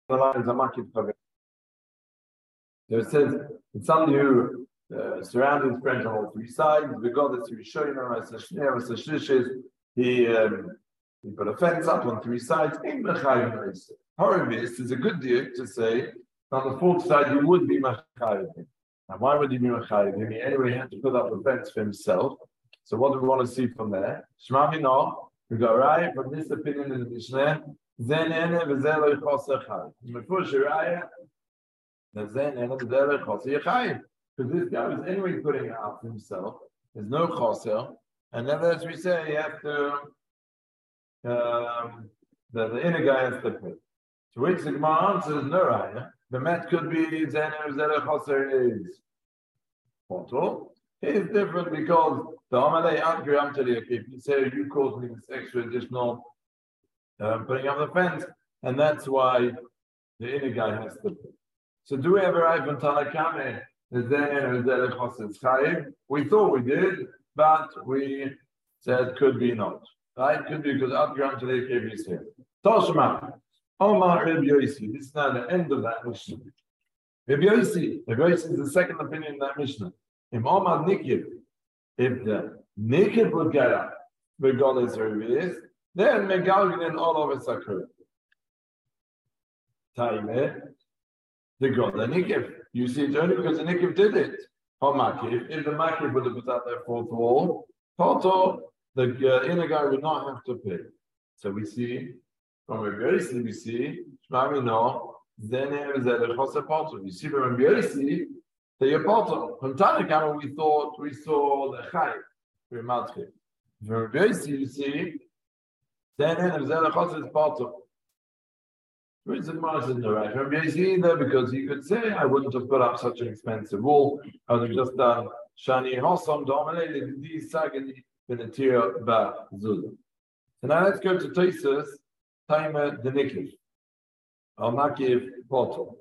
the line is a makif chaver. So it says it's somebody who surrounded his friends on all three sides. Regardless, he was showing them as a shneir, as a shishes. He put a fence up on three sides. However, this is a good deal to say on the fourth side he would be machayev. And why would he be machayev? He anyway had to put up a fence for himself. So what do we want to see from there? Shema Mino, we go right from this opinion in the Mishnah. Zen ene v'zen lo yichoseh chayev. Mefush raya. Zen ene v'zen lo yichoseh chayev. Because this guy was anyway putting it out for himself. There's no choser, and then as we say, you have to the inner guy has to pay. To which the Gemara answers, no raya. The met could be zen ene v'zen lo choser is portal. It's different because the Amalei Adgram to the if you say you caused me this extra additional putting up the fence, and that's why the inner guy has to pay. So do we ever have Tanakame? We thought we did, but we said could be not. Right? Could be because Adgram to the if is here. Toshma, Omar Reb Yosi. This is now the end of that Mishnah. Reb Yosi is the second opinion in that Mishnah. If Omar Nikib, if the Nikib would get up, regardless of who it is, then Megalgin all over Sakura. Taime, the God, the Nikib. You see, it's only because the Nikib did it. Homakib, if the Makib would have put out their fourth wall, Poto, the inner guy would not have to pay. So we see, from a Berisi, we see, Shmami no, then is a Chose Poto. You see, from a Berisi, the Yapoto. From Tanakama, we saw the Chai, from Matchik. From Berisi, you see, then is a Chose Poto. Which the Gemara says no right. From Berisi either, because he could say, I wouldn't have put up such an expensive wall. I would have just done Shani Hossam, dominated the Sagani, Benatira, Ba, Zula. So now let's go to Taisus, Taima, the Nikif. Al Makiv, Poto.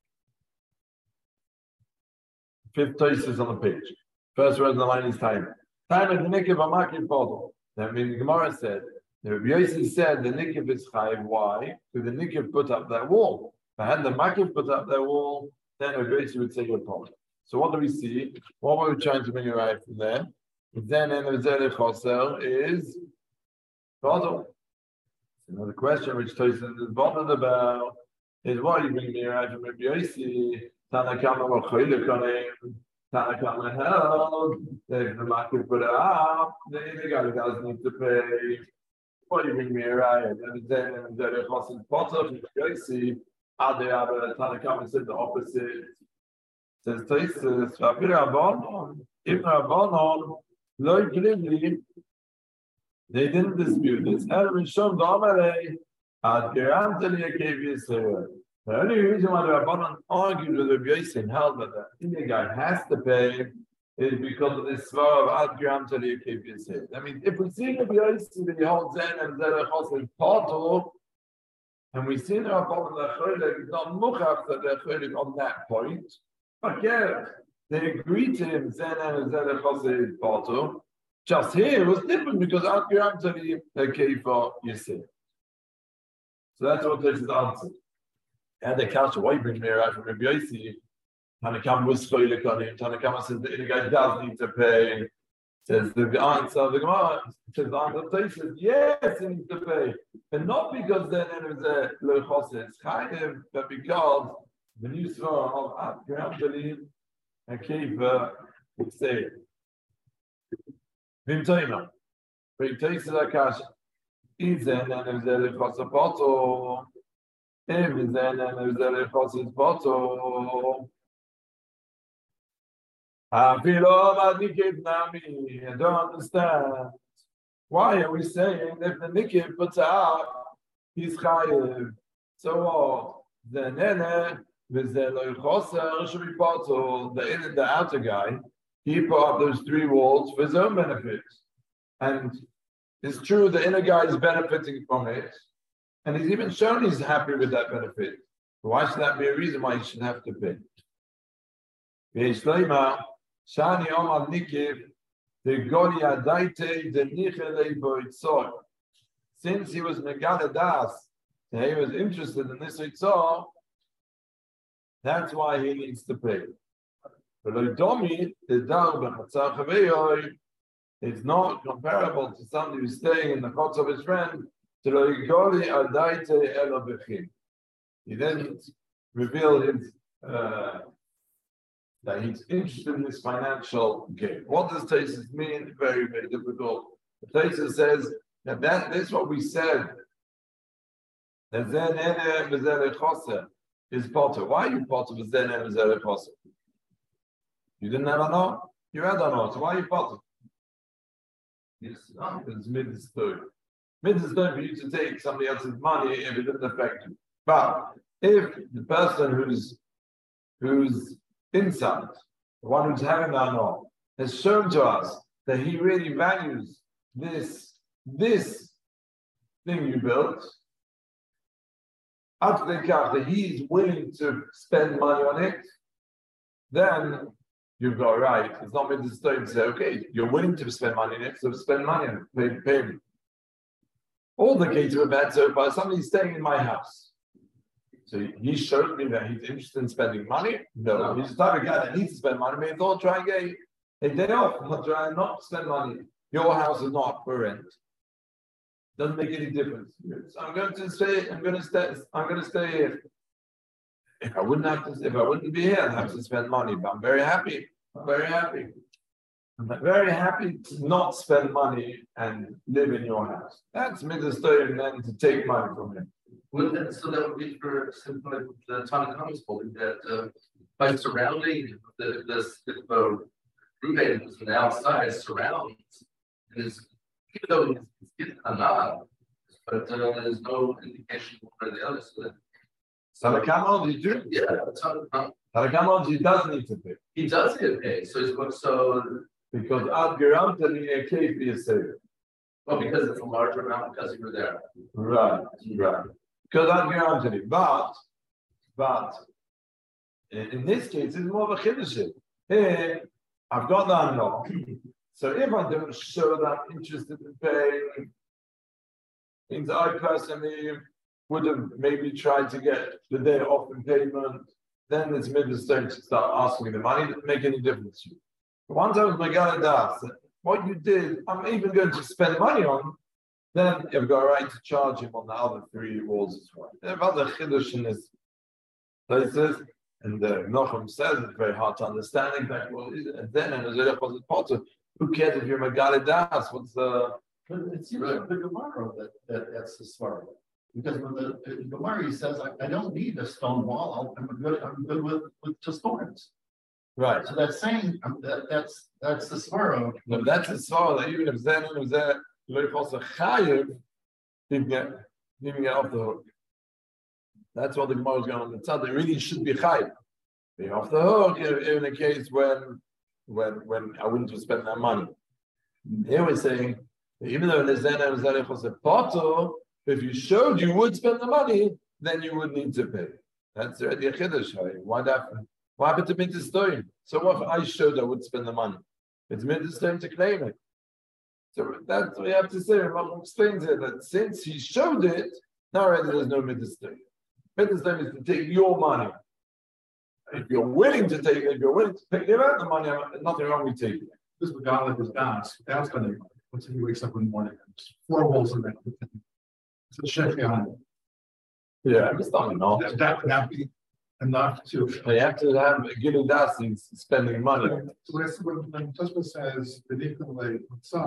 Fifth Taisus on the page. First word on the line is Taima. Taima, the Nikif, Al Makiv, Poto. That means the Gemara said, the Rabbi Yossi said the Nikif is chayiv. Why? Because the Nikif put up that wall. If had the Makif put up that wall, then Rabbi Yossi would say your problem. So what do we see? What were we trying to bring arrive from there? Then Enezer Choser is bottle. Another question which Tosin is bothered about is why you bring me arrive from Rabbi Yossi? Tanakama wa Choyle Konim. Tanakama held that if the Makif put it up, the guy doesn't need to pay. What you bring me right? And then the Chosin Potter, Yossi, Ade Abba, Tanakama said the opposite. Says Taisus, Rabbi Rabbanon, Ibn Rabbanon, Loi Glivli, they didn't dispute this. Elam Shom Domarei, Ad Geranteli Akevi Yisrael. The only reason why the Rabbanon argued with Rabbi Yossi and held that the Indian guy has to pay is because of this svar of Ad Geranteli Akevi Yisrael. I mean, if we see Rabbi Yossi that he holds Zen and Zerech Chosin Pato, and we see the Rabbanon that Cholik is not Muchach that they're Cholik on that point, but yeah, they agreed to him, Zen and Zerech Chosin Pato. Just here it was different because Ad Geranteli Akevi Yisrael. So that's what this is answered. And the couch, why you bring me out from Rabbi Yossi? Tanakama was spoiling on him. Tanakama says that the guy does need to pay. Says the answer of the Gemara, says the answer of Taisus, yes, he needs to pay. But not because then it was a low chosis, but because the new svar of Ad Geranteli Akevi Yisrael. Vim Toima. Bring Taisus Akash. Izen and if there is a bottle. If then and there is a bottle. I don't understand. Why are we saying if the Nikib puts up, he's chayiv? So what? The nene with the loichoser should be bottle. The outer guy, he put up those three walls for his own benefit, and it's true the inner guy is benefiting from it, and he's even shown he's happy with that benefit. Why should that be a reason why he should have to pay? Shani Omar Nikiv, the Goli Adaite, the Nichele Boitzor. Since he was Megaladas, he was interested in this Itzor, That's why he needs to pay. It's not comparable to somebody who's staying in the house of his friend. He then revealed his, that he's interested in this financial gain. What does Taisus mean? Very, very difficult. Taisus says that this is what we said. Is potter. Why are you potter? You didn't have an you had an so why are you potter? It's mid-story. Mid-story for you to take somebody else's money if it didn't affect you. But if the person who's inside, the one who's having the honor, has shown to us that he really values this thing you built, that he's willing to spend money on it, then you've got right. It's not meant to say, okay, you're willing to spend money on it, so spend money on it, pay me. All the cases were bad so far. Somebody's staying in my house. So he showed me that he's interested in spending money. No, he's the type of guy that needs to spend money. Maybe don't try and get a day off. I'll try and not spend money. Your house is not for rent. Doesn't make any difference. So I'm going to stay here. If I wouldn't be here, I'd have to spend money. But I'm very happy. I'm very happy to not spend money and live in your house. That's mitzvah and then to take money from him. Well, so that would be for something like the Tanna Kamma's holding that by surrounding the roommate who's from the outside surrounds and is even though he's getting a nod, but there's no indication one or the other. So that Tanna Kamma, you do? Yeah, Tanna Kamma, he does need to pay. He does get paid. So because Ad Garantani a cave is saved. Well, because it's a larger amount because you were there. Right. Because Ad Garantani. But in this case, it's more of a chiddush. Here, I've got that law. So if I don't show that I'm interested in paying, means I personally would have maybe tried to get the day off in payment, then it's mitzvah to start asking me the money. It doesn't make any difference to you. But once I was Megala Das, what you did, I'm even going to spend money on, then you've got a right to charge him on the other three walls as well. There are other chiddush in this places, and Nochem says it's very hard to understand exactly what it is. And then in the Potter, who cares if you're Megala Das? What's the? It seems like the Gemara that's the svara. Because when the Gemara says, I don't need a stone wall. I'm good with just thorns. Right. So that's saying that's the svara. No, that's the svara that even if Zen was there, also chayiv didn't get off the hook. That's what the Gemara is going on the tzad. It really should be chayiv. Be off the hook in a case when I wouldn't have spent that money. Here we're saying that even though the Zen was a potter, if you showed you would spend the money, then you would need to pay. That's already a chiddush. Why that? What happened to mitzvah? So what if I showed I would spend the money? It's mitzvah to claim it. So that's what we have to say. Rambam explains it that since he showed it, now already there's no mitzvah. Mitzvah is to take your money. If you're willing to take it, if you're willing to pay the money, nothing wrong with taking it. This is God like his dance. That's going to once he wakes up in the morning. Four holes in that. It's a shaykhana. Yeah, it's not enough. That would not be enough to. They have to have giving das means spending money. So that's when Tosfos says ridiculously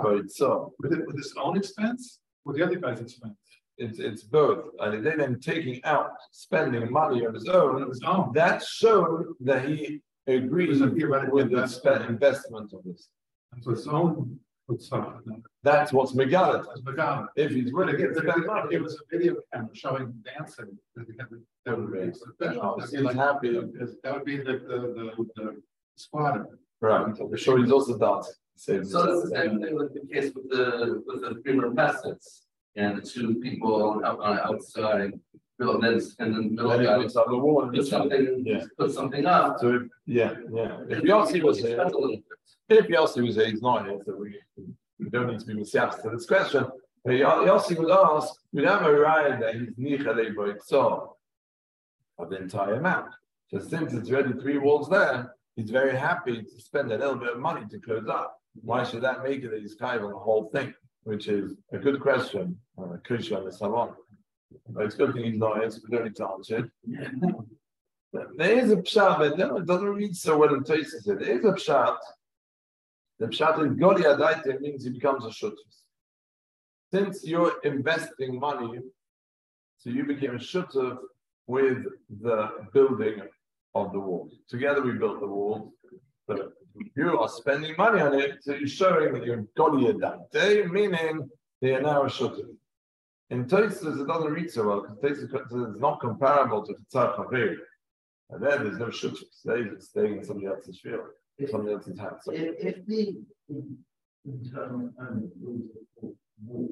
with his own expense or the other guy's expense. It's both. And then taking out spending money on his own. That showed that he agrees with the investment of this. And so his own. That's what's Megalit. If he's willing to spend money, it was a video camera showing dancing. That would be happy. That would be the squatter. Right. I'm sure he's also dancing. So it's the same thing with the case with the Freeman Passets and the two people outside. And then the middle guy on the wall put something up. So if Yossi was here, he's not here, so we don't need to be misyachs to this question. But Yossi would ask, we'd have a right that he's nichalei boitzor of the entire amount. So since it's already 3 walls there, he's very happy to spend a little bit of money to close up. Why should that make it that he's kind on the whole thing? Which is a good question. Kush on the salon. But it's a good thing he's not here, so we don't need to answer it. There is a pshat, but no, it doesn't read so well in Tosfos. There is a pshat. The pshat in Goli Adaita means he becomes a shutfus. Since you're investing money, so you became a shutfus with the building of the walls. Together we built the walls, but you are spending money on it, so you're showing that you're Goli Adaita, meaning they are now a shutfus. In Tosfos, it doesn't read so well because Tosfos is not comparable to Tzar Chaveri. And then there's no shutfus. They're staying in somebody else's field, somebody else's house. If the internal owner builds a wall,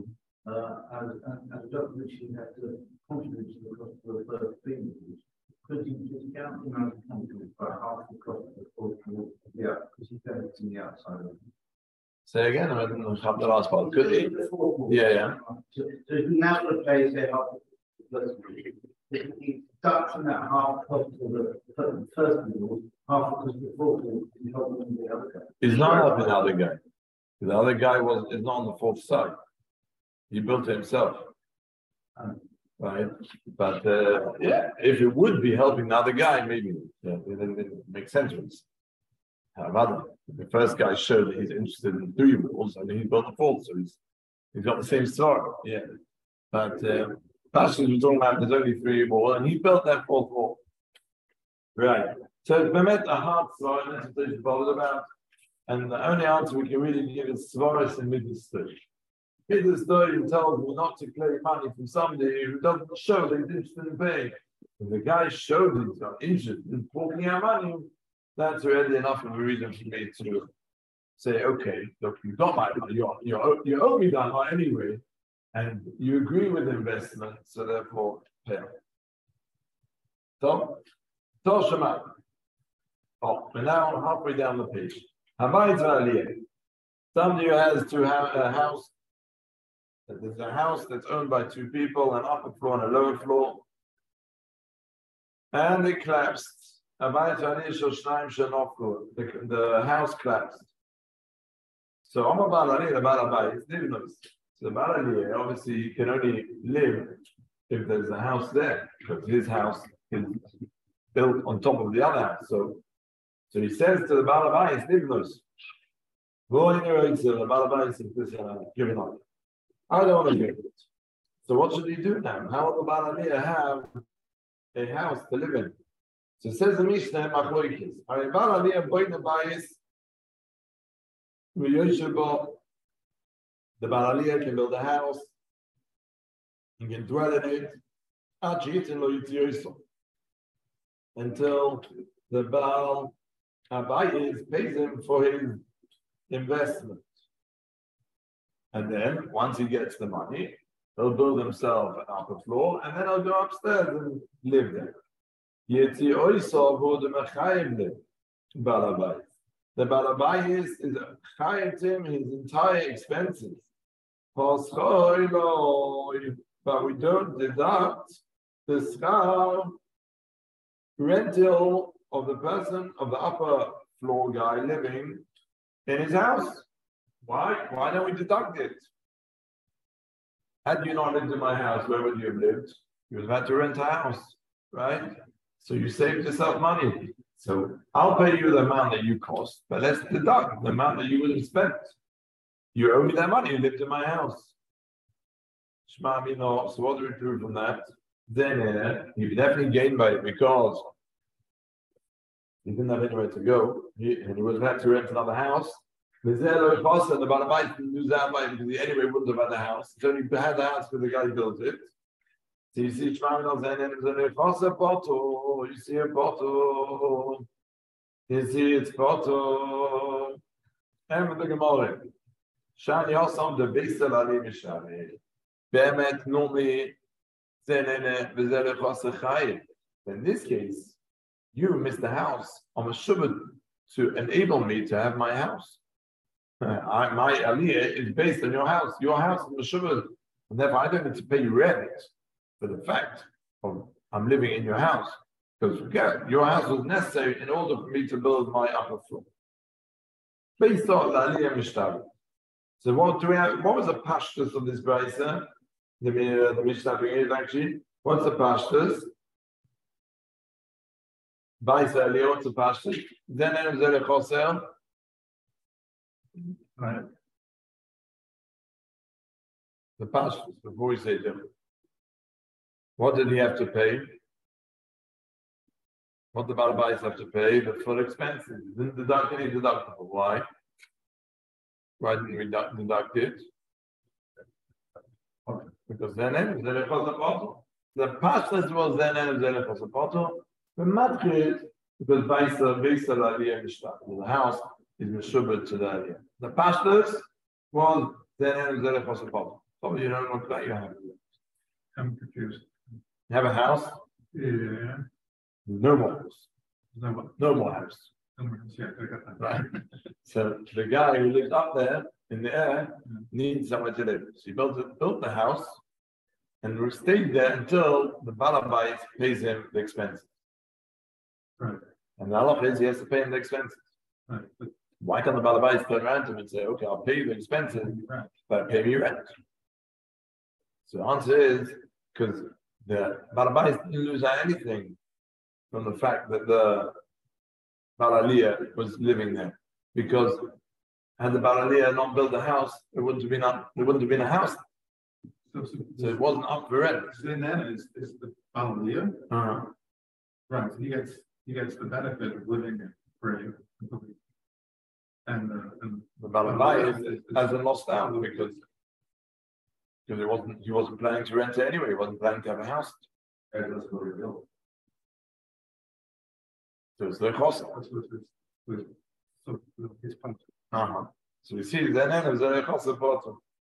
as Dr. Ritchie had to contribute to the cost of the first 3 walls, could you discount the amount of company by half the cost of the fourth wall? Yeah, because he's going to the outside of it. Say again, I didn't have the last part. Could he? Yeah. So he now replace it half the he starts from that half cost of the first wall, half because the fourth wall is helping the other guy. He's not helping the other guy. The other guy is not on the fourth side. He built it himself. Right? But if it would be helping the other guy, maybe it makes sense. However, the first guy showed that he's interested in 3 walls, and he built the fourth, so he's got the same story. Yeah. But Pashas we're talking about there's only 3 walls, and he built that 4th wall. Right. So it's Bemet a hard story, and that's what they're bothered about. And the only answer we can really give is Svaris and Midas story. Midas story tells me not to claim money from somebody who doesn't show that he's interested in paying. If the guy showed that he's got interest in forking out money, that's already enough of a reason for me to say, okay, look, you got my money, you owe me that money anyway, and you agree with the investment, so therefore pay. So, Shema. Oh, we're now halfway down the page. Somebody who has a house. There's a house that's owned by 2 people, an upper floor and a lower floor, and it collapsed. The house collapsed. So I'm about the Balabay. So the Balabay, obviously, he can only live if there's a house there, because his house is built on top of the other house. So he says to the Balabay, it's Nivnos. The Balabay says, giving up. I don't want to do it. So what should he do now? How will the Balabay have a house to live in? So it says the Mishnah, Machloikis. The Balabay can build a house, he can dwell in it, until the Baal Abayis pays him for his investment. And then, once he gets the money, he'll build himself an upper floor, and then he'll go upstairs and live there. The Balabayis is chayatim his entire expenses. But we don't deduct the schar rental of the person, of the upper floor guy living in his house. Why? Why don't we deduct it? Had you not lived in my house, where would you have lived? You would have had to rent a house, right? So you saved yourself money. So I'll pay you the amount that you cost, but let's deduct the amount that you would have spent. You owe me that money, you lived in my house. Shema Mino, so what do we prove from that? Then he definitely gained by it because he didn't have anywhere to go, and he would have had to rent another house. And the Balabait didn't lose out by it because he anyway wouldn't have had the house. He only had the house because the guy built it. So you see, you see a bottle. You see it's bottle. And the Gemara. Shani Osam the Beisel Ali Mishani. Bemet Numi Zenene Vizele Chosachai. In this case, you missed the house. I'm a shubad to enable me to have my house. My aliyah is based on your house. Your house is a shubad. And therefore, I don't need to pay you rent for the fact of I'm living in your house. Because forget, your house was necessary in order for me to build my upper floor. Based on the Aliyah Mishtav. So what do we have? What was the pashtus of this brisa? The Mishnah brings actually. What's the pashtus? Brisa Aliyah, what's the pashtus? Then Zerech Choser. Right. The pashtus, before we say them. What did he have to pay? What the Baal Bayis have to pay? The full expenses. He didn't deduct any deductible. Why? Why didn't we deduct it? Because then the pashtus was then the madchid because Baisa Aliyah Mishtab. The house is meshubed to the Aliyah. The pashtus was then so you don't look like you have. I'm confused. You have a house? Yeah. No more house. No more house. Yeah, I got that. Right. So the guy who lives up there in the air needs somewhere to live. So he built the house and stayed there until the Baal Bayis pays him the expenses. Right. And the halacha is he has to pay him the expenses. Right. Why can't the Baal Bayis turn around to him and say, okay, I'll pay you the expenses, but pay me rent? So the answer is because the Baal Bayis didn't lose out anything from the fact that the Baal Aliyah was living there. Because had the Baal Aliyah not built the house, it wouldn't have been a house. So it wasn't up for rent. Then is the Baal Aliyah. Right. So he gets the benefit of living free. And the Baal Bayis hasn't lost out because he wasn't planning to rent it anyway. He wasn't planning to have a house. So it's the chosa. So his point. So we see then it was a chosa bottom.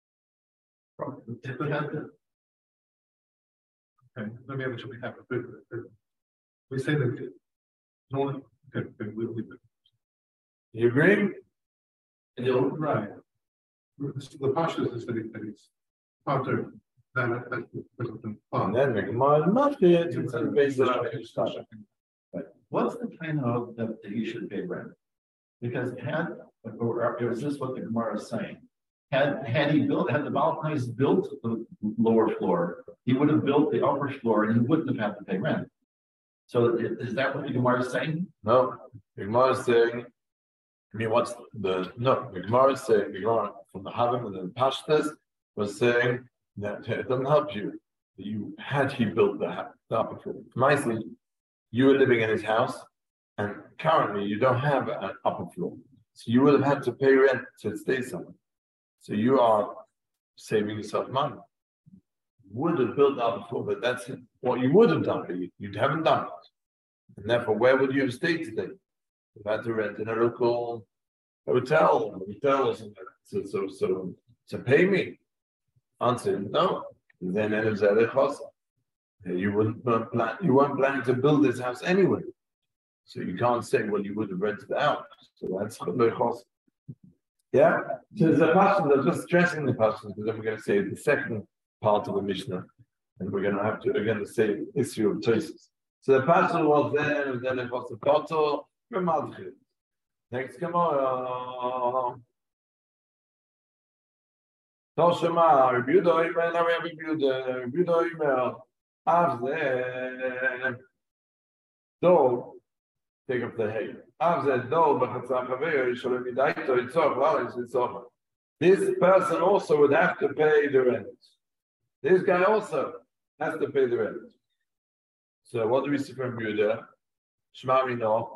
Okay, let me actually have a bit. We say that no. Okay, we'll leave it. You agree? Right. The pashtus is that it's part of that. And then the Gemara market it's based on What's the kind of that he should pay rent? Because is this what the Gemara is saying? Had the Baal Bayis built the lower floor, he would have built the upper floor and he wouldn't have had to pay rent. So is that what the Gemara is saying? No, the Gemara is saying. The Gemara is saying the Gemara from the Havim and the Pashtas was saying that it doesn't help you. Had he built the upper floor, nicely, you were living in his house, and currently you don't have an upper floor, so you would have had to pay rent to stay somewhere. So you are saving yourself money. You would have built the upper floor, but that's what you would have done. But you haven't done it, and therefore, where would you have stayed today? You had to rent in a local hotel or something. So pay me. Answer no. Then you weren't planning to build this house anyway. So you can't say, well, you would have rented it out. So that's chos. Yeah. So there's a passion. They're just stressing the passion because then we're going to say the second part of the Mishnah, and we're going to have to again the same issue of choices. So the passion was there, and then it was the bottle. Next, come on. Toshima, Rebuda email, now we have Rebuda email. After do take up the hay. After do, this person also would have to pay the rent. This guy also has to pay the rent. So what do we see from Rebuda? Shmari no.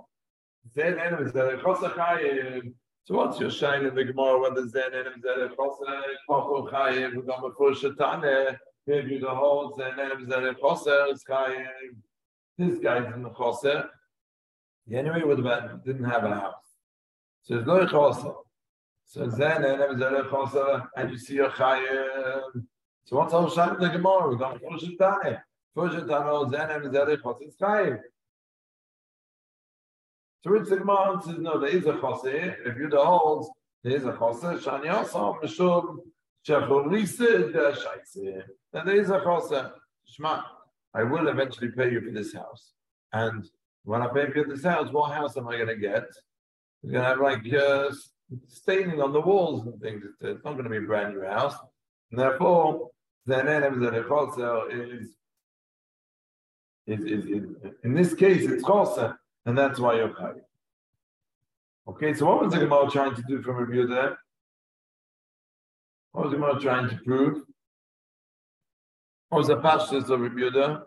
So what's your shine in the Gemara when the Zen and the Chosa Chayim who come before Shatane give you the whole Zen and the Chosa is Chayim. This guy's in the Chosa. Anyway, didn't have a house. So there's no Chosa. So Zen and the Chosa and you see your Chayim. So what's our shine in the Gemara? We come before Shatane. Before Shatane, Zen and the Chosa is Chayim. So it's the Gemara says no, there is a choseh. If you holds, there is a choseh. Shani Yosam Mishum Shechorisa Shaitse. Then there is a choseh. Shema, I will eventually pay you for this house. And when I pay for this house, what house am I going to get? It's going to have like staining on the walls and things. It's not going to be a brand new house. And therefore, is in this case, it's chosa, and that's why you're chayiv. Okay, so what was the Gemara trying to do from review there? What was the Gemara trying to prove? What was the pashtus of review there?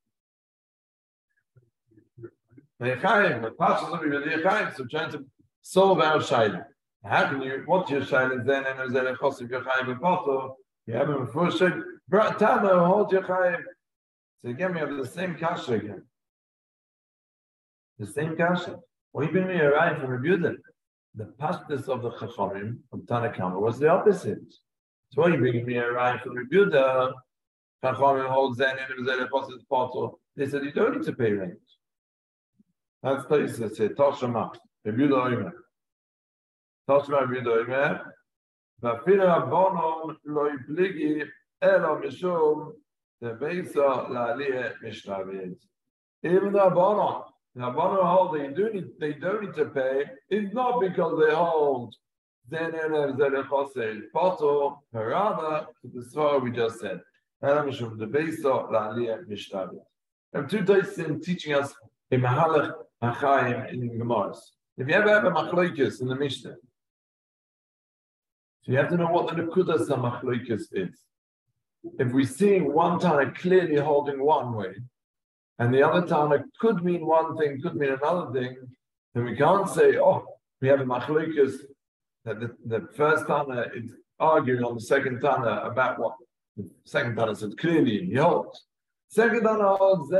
The pashtus of review there, so trying to solve our shayla. How can you? What's your shayla then? And is there a chosif your chayiv and poto? You have him first. Tama hold your chayiv. So again, we have the same kasha again. The same kasha. What you been me arrived from Rebuda? The pashtus of the Chachamim of Tanakama was the opposite. So what you bring me arrived from Rebuda? Chachamim holds then in the Zerechosis Poto. They said you don't need to pay rent. That's the place that said Toshama Rebuda Oimer. Toshama Rebuda Oimer. Vafira Bonom Loi Pligi Elo Mishum the Beisa La'aliyah Mishlaviyah. Even the Bonom. Now, hold they don't need to pay. It's not because they hold Zenenev Zerechoseil Poto Parada to the story we just said. Elamishum the Beisa La'aliyah Mishlaviyah. And two days in teaching us a Mahalach Hachayim in Gemaras. If you ever have a Machloikis in the Mishnah, so you have to know what the Nekudas of Machloikis is. If we see one Tana clearly holding one way, and the other Tana could mean one thing, could mean another thing, then we can't say, oh, we have a Machloikis, that the first Tana is arguing on the second Tana about what the second Tana says clearly, he holds. Second Tana holds,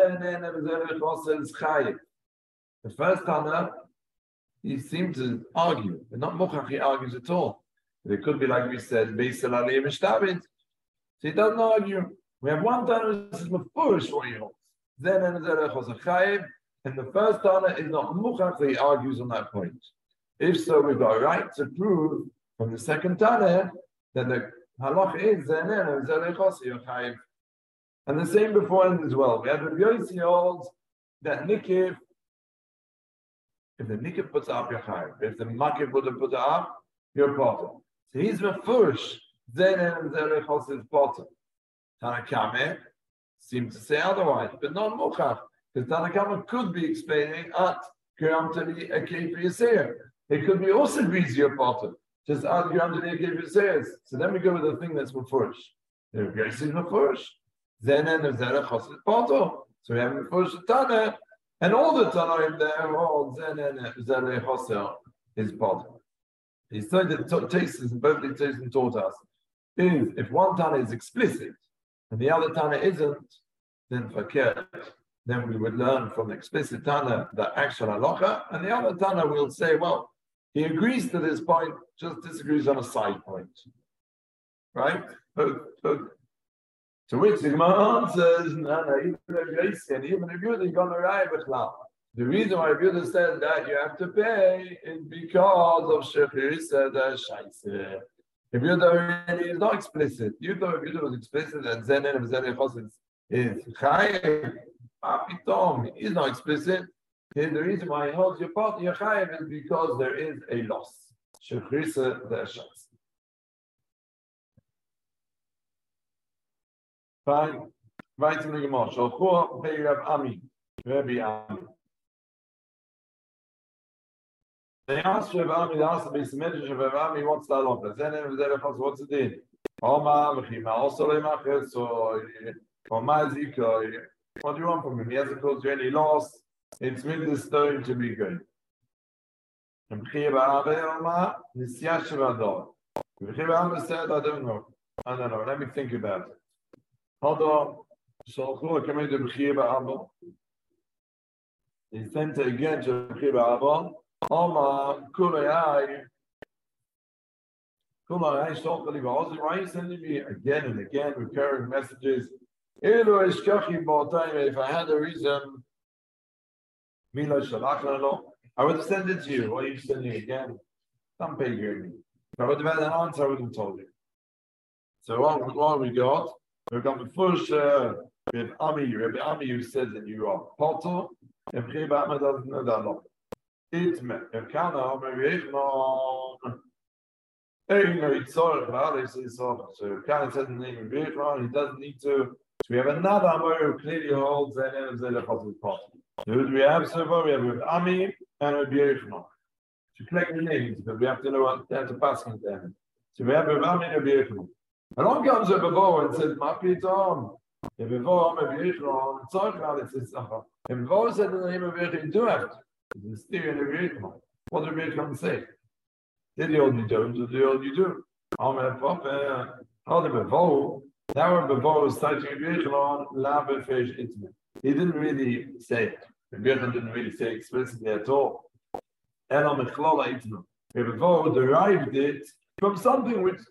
the first Tana, he seemed to argue, but not Muchach, he argues at all. It could be like we said, Beisel Aliyah Mishtabit. So he doesn't argue. We have one Tana that says Mefurish what he holds. And the first Tana is not Muchach, he argues on that point. If so, we've got a right to prove from the second Tana that the halach is and the same beforehand as well. We have the Yossi holds that Nikiv, if the Nikiv puts up your chayiv, if the Makiv wouldn't put it up, you're potter. So he's Mefurish. Zenen Zerechos is potter. Tanakame seems to say otherwise, but not Muchach, because Tanakama could be explaining at Kiramtali Akei Yisir. It could be also Grizia potter, just at Kiramtali Akei Yisir. So then we go with the thing that's Mefurish. The Grace is Mefurish. Zenen Zerechos is potter. So we have Mefurish Tana, and all the Tana in there, all Zenen Zerechos is potter. He said that Taisus and both the Taisus taught us is if one Tana is explicit and the other Tana isn't, then fakir. Then we would learn from the explicit Tana the actual halacha, and the other Tana will say, well, he agrees to this point, just disagrees on a side point. Right? To which the Gemara answers, no, even if you're going to arrive at Lama. The reason why Yehuda said that you have to pay is because of Shechirisa the Shaisa. If Yehuda really is not explicit, you thought if Yehuda was explicit that Zenen of Zerechos is Chayiv, Apitom is not explicit. The reason why he holds your part, your Chayiv, is because there is a loss. Shechirisa the Shaisa. Fine. Right in the Gemara. Shalchua pay Rav Ami, Rabbi Ami. They asked Rav Ami, they asked the Beis Medrash of Rav Ami, what's the halacha? What's the din? What do you want from him? He hasn't caused you any loss. It's with the stone to be good. I don't know. Let me think about it. Hold on. He sent it again to Abba. Why are you sending me again and again recurring messages? If I had a reason, I would have sent it to you. Why are you sending it again? Don't pay me. If I would have had an answer, I would have told you. So what we got? We've got the first Rabbi Ami who says that you are potter, If Chibama doesn't know that law. Itme, if Kana, so Kana says in the name of Yechon, he doesn't need to. So we have another Amor who clearly holds that in the part. Who do we have so far? We have Ami and Yechon. To collect the names, but we have to know what they have to pass in them. So we have Ami and Yechon. Along comes a Bavo and says, Mapitom. If Bavo Ami Yechon, Tzorchal, it says, if Bavo said the name of Yechon, you do have to. It's the theory of Yechon. What did Yechon say? Did the old you don't, did the old you do? Amen, Papa. How the Bavo, now Bavo is citing Yechon, Labe Fish Intimate. He didn't really say it. Yechon didn't really say explicitly at all. And on the Chlala Intimate. Bavo derived it from something which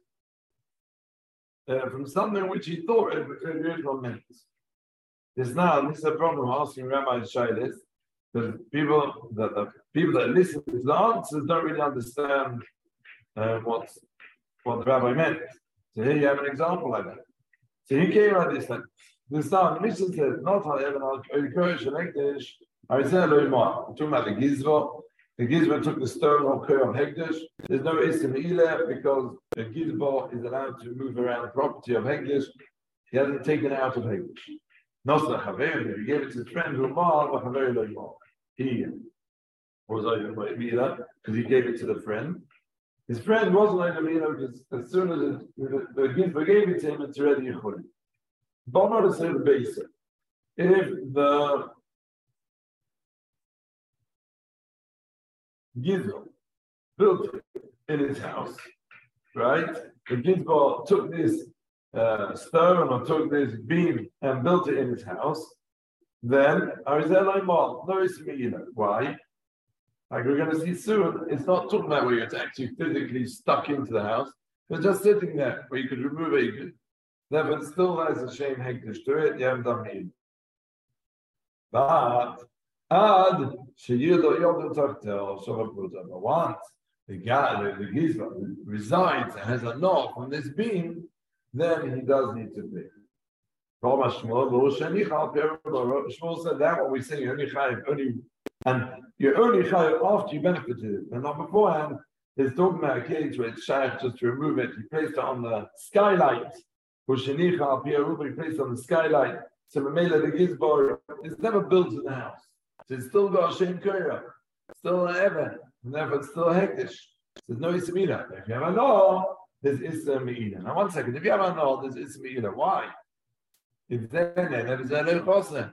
he thought Yechon meant. This is a problem asking Rabbi Shailis. Because the people that listen to the answers don't really understand what the rabbi meant. So here you have an example like that. So he came like this. Like, the Mishnah says, not even al-Kodesh and I said, talking about the Gizva. The Gizva took the stone of Hekdesh. There's no Isim Ilah because the Gizva is allowed to move around the property of Hekdesh. He hasn't taken it out of Hekdesh. Nosla Chaver, he gave it to his friend Umar, but Chaver lo Umar. He was over by Mila because he gave it to the friend. His friend wasn't over Mila because as soon as the Gizva gave it to him, it's already Yichud. But not a certain basic. If the Gizva built it in his house, right? The Gizva took this stone or took this beam and built it in his house, then no Ismail. Why? Like we're going to see soon, it's not talking about where it's actually physically stuck into the house. It's just sitting there where you could remove it. Therefore, it still has a shame hektish to it. You haven't done me. But once the Gizva resides and has a knock on this beam, then he does need to pay. Shmuel said that what we say, you're only chayav after you benefited it, and not beforehand. He's talking about a case where it's shaykh just to remove it. He placed it on the skylight. He placed it on the skylight. So Mamela the Gizbar is never built in the house. So it's still got a Shem Kura, still an Evan, and therefore it's still a Hektish. So there's no Isamida. If you have a law, there's Issa Me'ina. Now, 1 second. If you have a law, there's Issa Me'ina. Why? If then there's Zerech Chosen.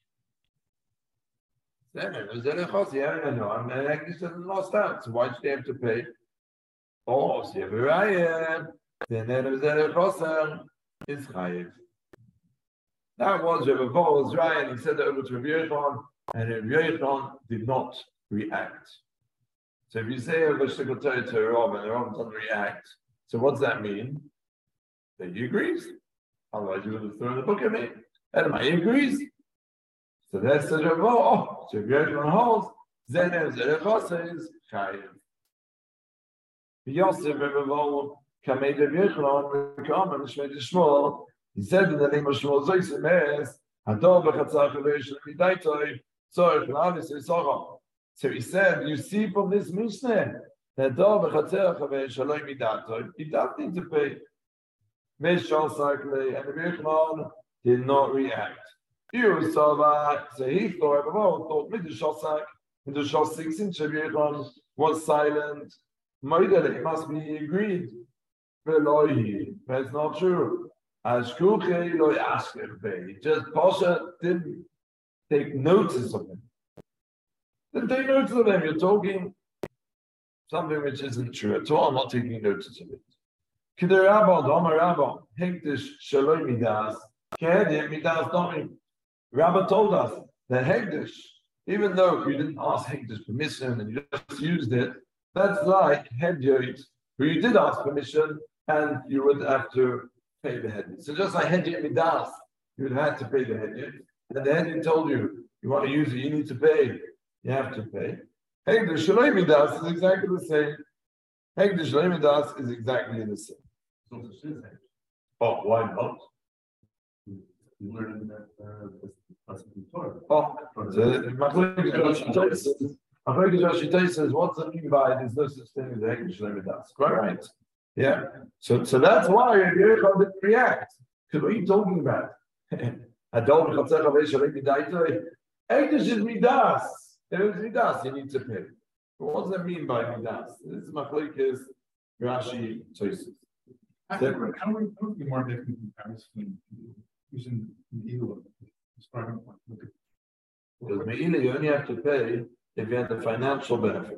Then there's Zerech Chosen. Yeah, no. And Hektish doesn't lost out. So why should they have to pay? Oh, so you have a Raya. Then there's Zerech Chosen. It's Chayiv. That was Rebbe Vo's Raya, and he said that over to Rabbi Yochanan, and Rabbi Yochanan did not react. So if you say over Shikotay to Rav and the Rav doesn't react, so what's that mean? That he agrees. Otherwise, you would have thrown the book at me. And he agrees. So that's the Rebbe. Oh, so if Yochanan holds, then there's a Rebbe says, Chayiv. Yosef Rebbe Vo, Kamei Rebbe Yochanan, Rekam, and Shmei Shmuel. He said in the name of Shmuel Zoysim is Hador b'chatzar chavesh l'midaitoi tzorich l'avos yisachar. So he said, you see from this Mishnah that Hador b'chatzar chavesh l'midaitoi, he does need to pay. Meshal Sarkley and the Yochanan did not react. You saw that, so he thought Midrash Midrash 6 inch Yochanan was silent. Moidele must be agreed. That's not true. As Kuche lo Yashkech Bey, just Pasha didn't take notice of him. Didn't take notice of him. You're talking something which isn't true at all. I'm not taking notice of it. Keder Rabba, Dama Rabba, Hektish Shalom Midas, Kedim Midas Domi. Rabba told us that Hektish, even though you didn't ask Hektish permission and you just used it, that's like Hedjot, where you did ask permission and you would have to pay the hedjit. So just like hedjit midas, you would have to pay the hedjit. And the hedjit told you, you want to use it, you need to pay. You have to pay. Hektish shaloi midas is exactly the same. Hektish shaloi midas is exactly the same. Oh, why not? You learned that Oh, Rashi says, what's the mean by there's no such thing as the Hekdesh Lemidas? Quite right. Yeah. So that's why Yerichon didn't react. Because what are you talking about? Hekdesh is Midas. It is Midas, you need to pay. But what does that mean by Midas? This is Machlokes Rashi choices. How do we be more different comparison using Meila as starting point? Because Meila you only have to pay if you have the financial benefit.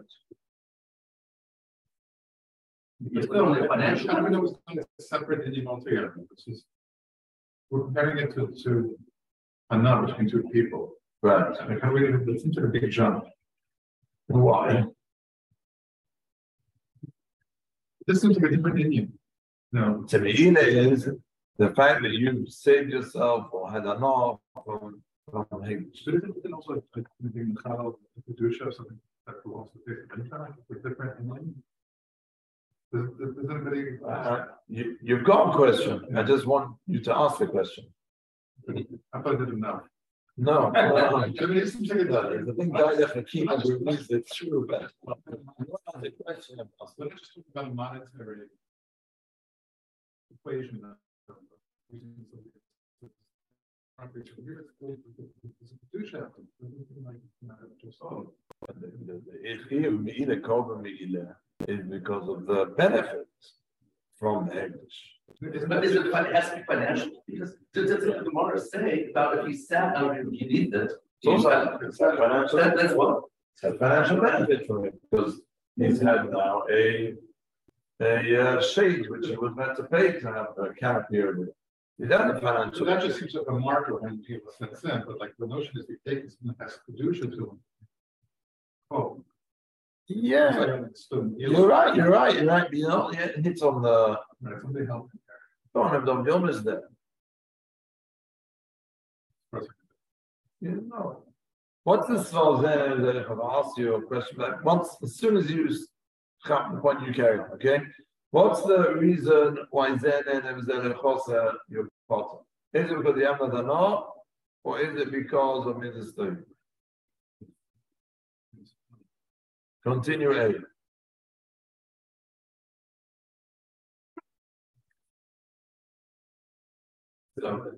It's not only financial. How do we know it's separate entity altogether? We're comparing it to a number between two people. Right. Like how do we know it's into a big jump? Why? This seems like a different Indian. No. To Meila is the fact that you saved yourself or had enough from Hekdesh. But isn't it also like maybe Michal, Kedusha, something that belongs to different Indian? Does anybody? You've got a question. I just want you to ask the question. I thought I didn't know. No. I mean, it seems like it does. The thing that Hakim agrees it's true, but the question about Let's just talk about a monetary equation. is because of the benefits from the Hekdesh. But is it has to be financial? Because does the Gemara say about if you sat down and you need it? It's financial. That's what? It's a financial benefit for him because he's had now a shade which he was meant to pay to have a canopy over it. He doesn't have financial. So that just seems like a marker when people sense in, but like the notion is we take something that has Kedusha to him. Oh. Yeah. You're right. But you know, it hits on the. Right, somebody help. The Yom is there. You know. What's this for then? If I ask you a question, like as soon as you come the point you carry on, okay? What's the reason why Zen and Zen Chosa your bottom? Is it because the Yamad Dana, or is it because of ministry? Continue A. So,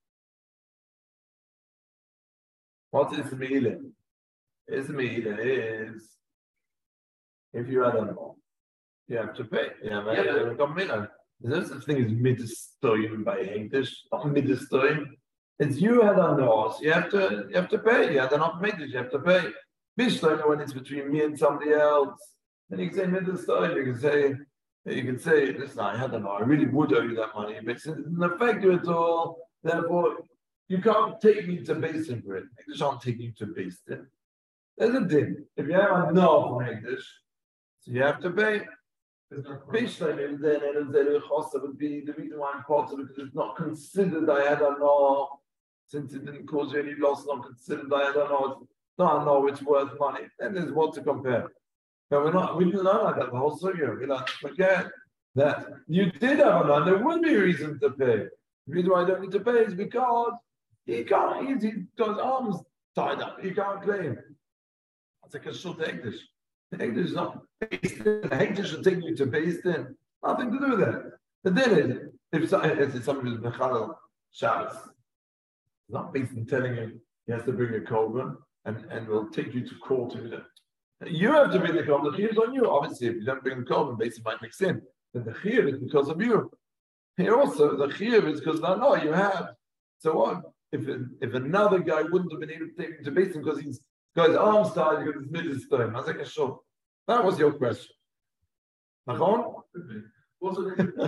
what is Meila? Meila is if you had a law, you have to pay. There's no such thing as midstoim by Hekdesh, not midstoim. It's you had a law, so you have to pay. You had an opportunity, you have to pay. Bishloim when it's between me and somebody else, then you can say midstoim. You can say, listen, I had a law, I really would owe you that money, but since it doesn't affect you at all, therefore you can't take me to Basin for it. Hekdesh aren't taking you to Basin. There's a din. If you have a no from Hekdesh, so you have to pay. Bishloim then would be the reason why I'm part of it because it's not considered I had a no, since it didn't cause you any loss, not considered I had a no. No, no, it's worth money. Then there's what to compare. But we didn't know like that the whole sugya. We don't forget that you did have a man, there would be a reason to pay. The reason why I don't need to pay is because he can't, he's got his arms tied up, he can't claim. It's like a short Hekdesh. The Hekdesh is not based in. The Hekdesh should take you to based in. Nothing to do with that. The din is, if somebody who's Mechal Shabbos, it's not based in telling him he has to bring a korban. And will take you to court. You have to bring the korban. The chiyuv is on you. Obviously, if you don't bring the korban, basically might mix in. Then the chiyuv is because of you. Here also, the chiyuv is because no, you have. So what? If another guy wouldn't have been able to take him to basin because he's got his arms tied because his mid is stone. I was like, sure. That was your question. Nachon? Also,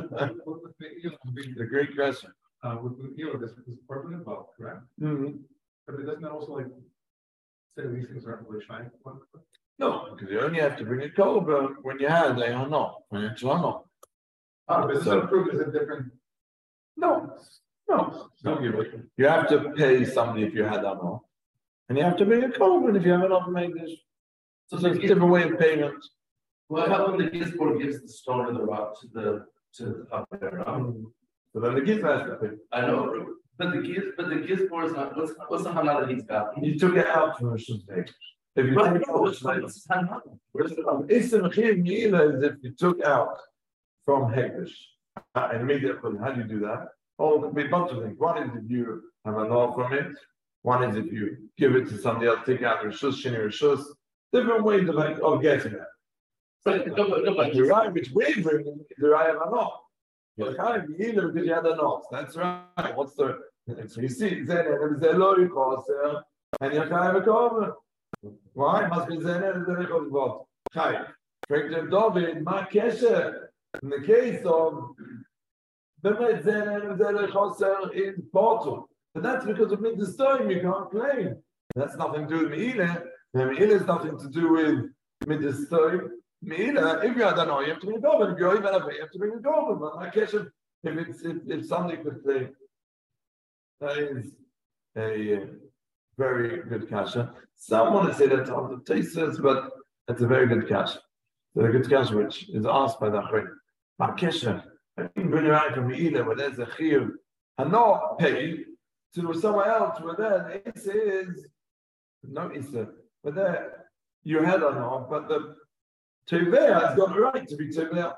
the great question. With this korban involved, correct? Mm-hmm. But it doesn't also like. Say these things aren't really shy. No, because you only have to bring a korban when you had a hana, when it's hana. But this proof is a different. No. You have to pay somebody if you had hana, and you have to bring a korban if you have not made this. So it's a different way of payment. Well, how come the Gizbor gives the stone and the rock to the Chaper? So then the Gizbor has to pay. I know. But the gizbor is not, what's the hana that he's got? You took it out from Rishus Hegdish. If you take out What's the hana? Ism Chiv Meila is if you took out from Hegdish and made it. How do you do that? Oh, it could be a bunch of things. One is if you have an off from it. One is if you give it to somebody else, take out Rishus, Shini Rishus. Different ways of getting it. But The right which we bring is the right of an off. You can't be either because you had an off. That's right. What's the? So you see, Zen and Zelo Koser, and you have a cover. Why? Must be Zen and Zelo Koser. Chai. Frank David, my kesher. In the case of the Zen and Zelo Koser in Porto, but that's because of mid the storm. You can't claim. That's nothing to do with Meila. Meila has nothing to do with mid the storm. Meila, if you don't know, you have to bring it over. If you're even away, you have to bring it over. But my kesher, if somebody could claim. That is a very good kasha. Some want to say that on the tastes, but it's a very good kasha. The good kasha which is asked by the Achrein. Makesha, I can bring it out from Meila where there's a chiyuv and not paid to somewhere else where there it is no Issa, but there you had on off, but the Tevea has got the right to be Tevea.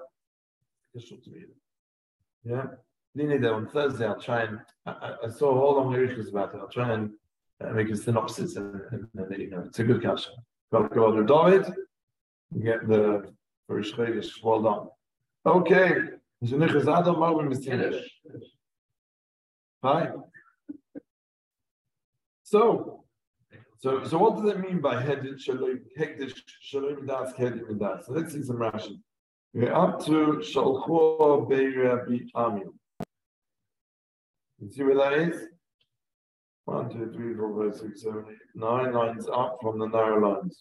Yeah. On Thursday, I'll try and I saw a whole long lyrics about it. I'll try and make a synopsis, and it's a good kasha. Got to go to David, get the first Chodesh. Well done. Okay, fine. So what does it mean by Hegdish Shalom Das Hegdish Das? So let's see some Rashi. We're up to Shalchua Be'Rabbi Ami. You see where that is? 1, 2, 3, 4, 5, 6, 7, 8, 9 lines up from the narrow lines.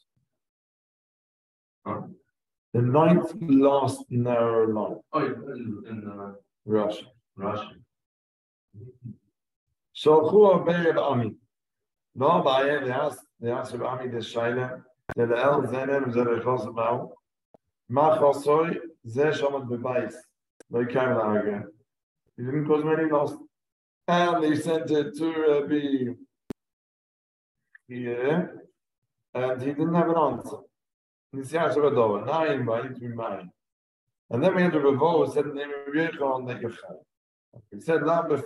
The ninth last narrow line. Oh, in Rashi. Russian. Be'Rabbi Ami. No, they asked Rabbi Ami the Shaila. The El Zenem Zerechos Mao. Ma Chosoi Zeh Shamat Bebayis. They came out again. He didn't cause many loss. And they sent it to Rabbi here, and he didn't have an answer. And then we had the Ravo said the name of Yechon that Yechon. He said,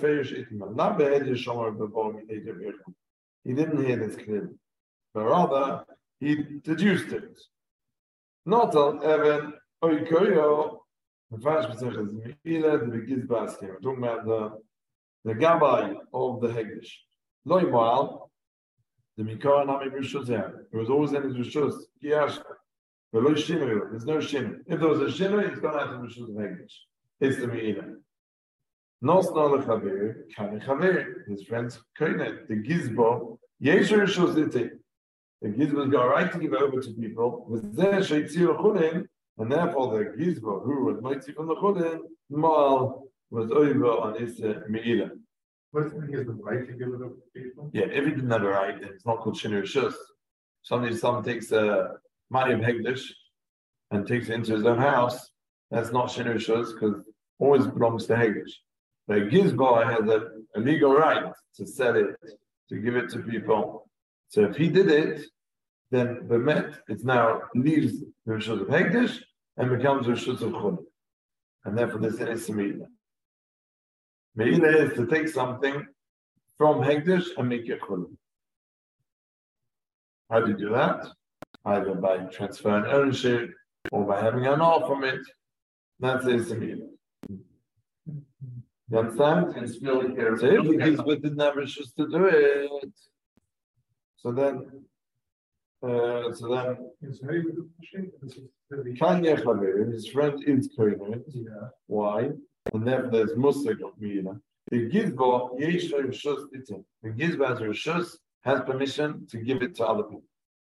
he didn't hear this clearly, but rather he deduced it. Not on Evan Oikoyo, the first position is Meila, the Giz Basket. We're talking about the Gabbai of the Hegdish. Loimal, the Mikor Nami Rishuzah. It was always in his Rishuz. Kiyash. There's no Shinu. If there was a Shinu, it's gone out of Rishuz of Hegdish. It's the Meila. Nos no lechavir, kani chavir. His friends Koinet, the Gizbo, Yeshu Rishuz Iti. The Gizbo's got a right to give over to people. With there, Sheitzir Chulin, and therefore the Gizbo, who was mighty from the Chulin, Mal was over on his Meila. What's the thing is the right to give it up to people? Yeah, if he didn't have a right, then it's not called Shinu Rishus. Someone takes money of Hegdish and takes it into his own house, that's not Shinu Rishus because always belongs to Hegdish. The Gizbo has a legal right to sell it, to give it to people. So if he did it, then Bemet, it now leaves the Rishus of Hegdish and becomes the Rishus of Chum. And therefore this is Meila. Meila is to take something from Hegdish and make it Chum. How do you do that? Either by transferring ownership or by having an off from it. That's the Meila. You understand? And it's really here. So if the Gizbah didn't have Rishus to do it, so then It's very good. Kanye Chaver, his friend is Kohenet. Yeah. Why? And then there's Musik of Meila. The Gizbah, Yesh Rishus Itim. The Gizbah has Rishus, has permission to give it to other people.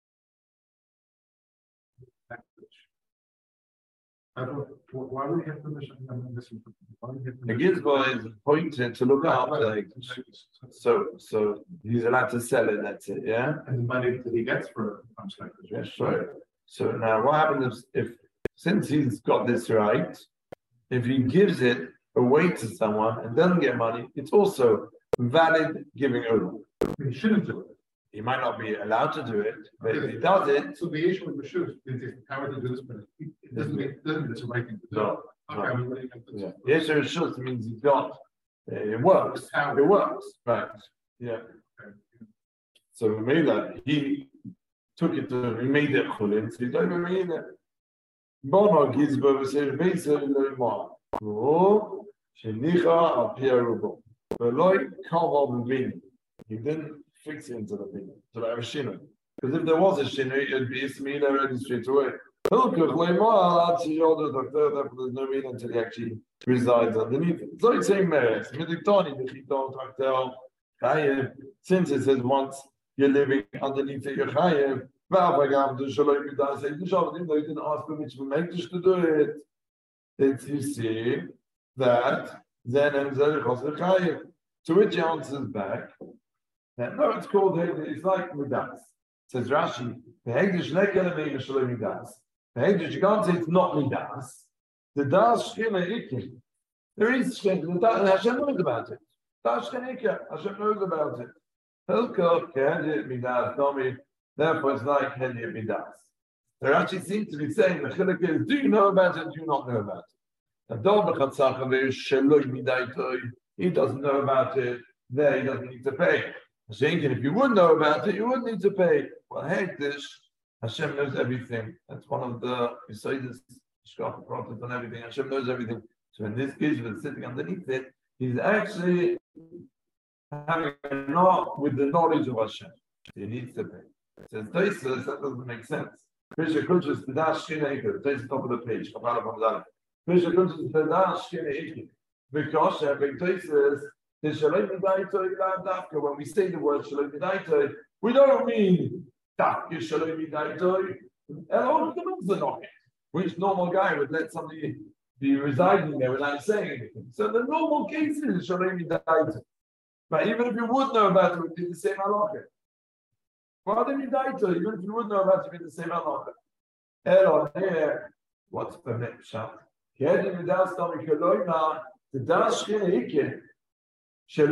Why would he have permission? The Gizbah is appointed to look after the Hegdish. So he's allowed to sell it, that's it, yeah? And the money that he gets for comes like this. Yes, right. So now what happens if since he's got this right, if he gives it away to someone and doesn't get money, it's also valid giving over. He shouldn't do it. He might not be allowed to do it, but if he does it, So the issue with the shoes is the power to do this, but it doesn't mean it's the right thing to do. No. Okay, what do you think? yeah, yes, or should means he's got. It works. It works, right? Yeah. So Mela, he took it to he made it chulin. So he don't mean it. Bono gives b'v'ser beiser loymar. Oh, shenicha al piarubo. Veloy kaval b'vin. He didn't fix it into the thing, to the Avashina. Because if there was a Shina, it'd be Ismail already straight away. Hilkuch loymar actually ordered the third after there's no meaning until he actually resides underneath it. So it's saying meres. Midiktani, the chiton, traktel, chayev. Since it says once you're living underneath it, you're chayev. V'avagam du shalom midas. Even though he didn't ask for mitzvah mekdash to do it, it's you see that then and zerichos chayev. To which he answers back that no, it's called it's like midas. Says Rashi, the hegdish lekel meina shalom midas. The hegdish you can't say it's not midas. The das shchina ikim. There is shchina. The Hashem knows about it. Das shchina ikim. Hashem knows about it. Hilkot kehedit midas domi. Therefore, it's like Hediyat Midas. There actually seems to be saying the chiluk is: do you know about it? Do you not know about it? He doesn't know about it. There, he doesn't need to pay. Saying if you would know about it, you wouldn't need to pay. Well, Hektish, Hashem knows everything. That's one of the Yesodis, Shkach Prophets and everything. Hashem knows everything. So in this case, with sitting underneath it, he's actually having a knot with the knowledge of Hashem. He needs to pay. It says Taisus, that doesn't make sense. Fisher Kunchus, the Dash Shina Iker, Taisus top of the page, Fisher Kunchus, the Dash Shina Iker. Because Taisus, the Shalom Midaito, when we say the word Shalom Midaito, we don't mean Dafka Shalom Midaito, Elon the knock, which normal guy would let somebody be residing there without saying anything. So the normal case is Shalom Midaito. But even if you would know about it, it would be the same halacha. Father Midaito, even if you would know about it, it would be the same halacha. Elon here, what's the next shot? Kedi Midas Tomi Keloina, the Das Shchina Ikin. The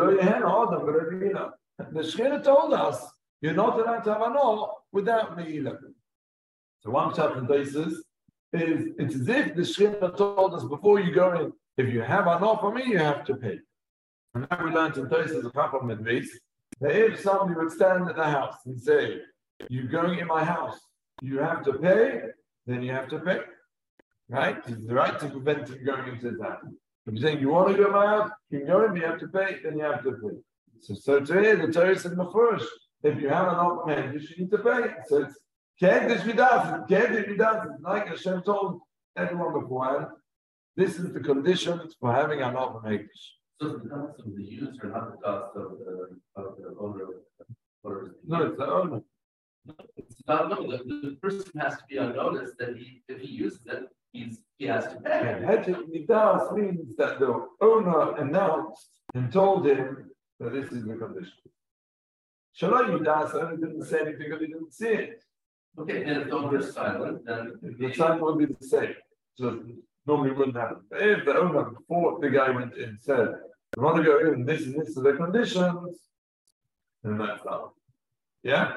Shechina told us you're not allowed to have an or without Me'ilah. So one shot from Taisus is it's as if the Shechina told us before you go in, if you have an or for me, you have to pay. And now we learned in Taisus a couple of midways that if somebody would stand at the house and say, you're going in my house, you have to pay, then you have to pay. Right? It's the right to prevent him going into his house. If you're saying you want to go out, you can go in, you have to pay, then you have to pay. So today the Torah said Mefurish, if you have an open you need to pay. So it's Kedish Vidas, like Hashem told everyone beforehand, this is the conditions for having an open Hektish. So the cost of the user, not the cost of the owner. No, it's the owner. It's not, no, the person has to be on notice that if he uses it, he has to pay. Hedging Midas means that the owner announced and told him that this is the condition. Shalom Midas only didn't say anything because he didn't see it. Okay, and if the owner is silent, then the sign would be the same. So normally wouldn't happen. But if the owner before the guy went in said, I want to go in, this and this are the conditions, then that's all. Yeah?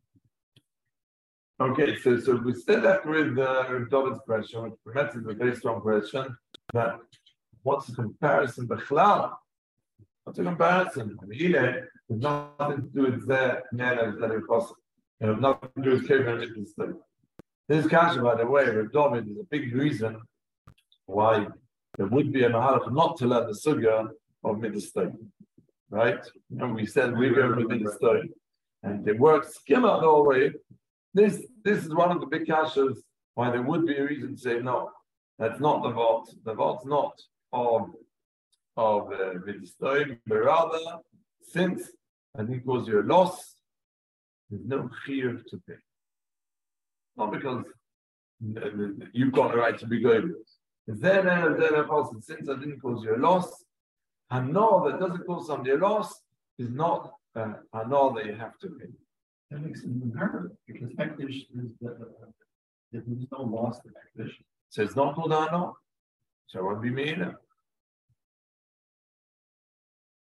Okay, so we still left with David's question, which permits is a very strong question, that what's the comparison? B'chlal? What's the comparison? I mean, there's nothing to do with their manner that it was, nothing to do with Kevin this thing. This question, by the way, with David is a big reason why there would be a mahalach not to learn the sugya of Middlestone, right? And we said we go with Middlestone, and it works skim out the whole way. This is one of the big kashas why there would be a reason to say no, that's not the vault. The vault's not of Middlestone, but rather since I think it was your loss, there's no chiyuv to pay. Not because you've got the right to be good. Since I didn't cause you a loss, a no that doesn't cause somebody a loss is not a no that you have to pay. That makes it imperative because Hektish is there's no loss to Hektish. So it's not called a no. So it won't be Me'ilah.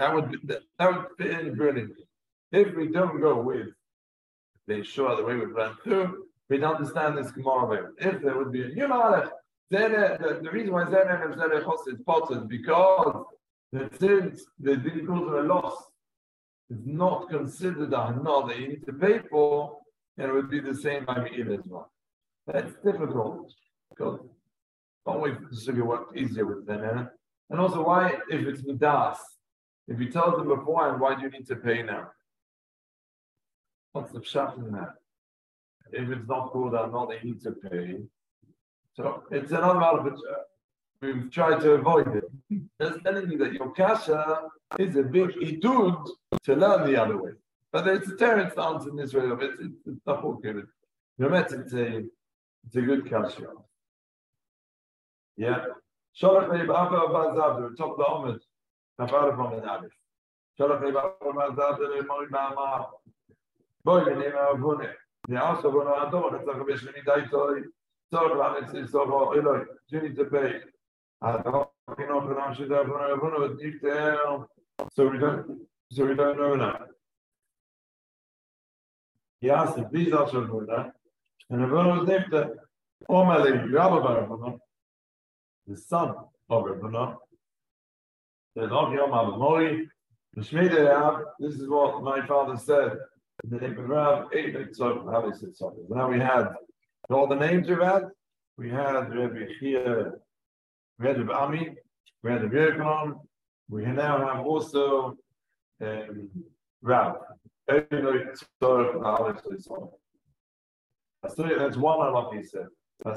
That would fit in brilliantly. If we don't go with the sure the way we ran through, we'd understand this Gemara. If there would be a new Malach, then the reason why Zerah and Zerah is potted because since the difficulty of a loss is not considered a hana that you need to pay for, and it would be the same by Me'il as well. That's difficult because one way to figure what's easier with them. And also why, if it's Midas, if you tell them beforehand, why do you need to pay now? What's the pshat in that? If it's not called out, not they need to pay. So it's another matter of we've tried to avoid it. Just telling you that your kasha is a big idud to learn the other way. But it's a terrorist stance in this way of it. It's not okay. It's a good kasha. Yeah. Sholach leibaba bazav, top of the Omid. Nafar from the Nabi. Sholach leibaba bazav, leimori ma'ama. Boy, the name of Vune. The house of Vune Ador, it's like a bishop in Daitoi. So, it's so, Eloi, you need to pay. So we don't know now. He asked if these are so that, and the Ravuna was named the Omali Rabba, the son of Ravuna. There's not Yom Abamori. This is what my father said. The name of Rav, how they said something. Now we had all the names we've had. We had Rabbi Chia, we had Rabbi Ami, we had Rabbi Yochanan. We now have also Rav. That's one I love, he said.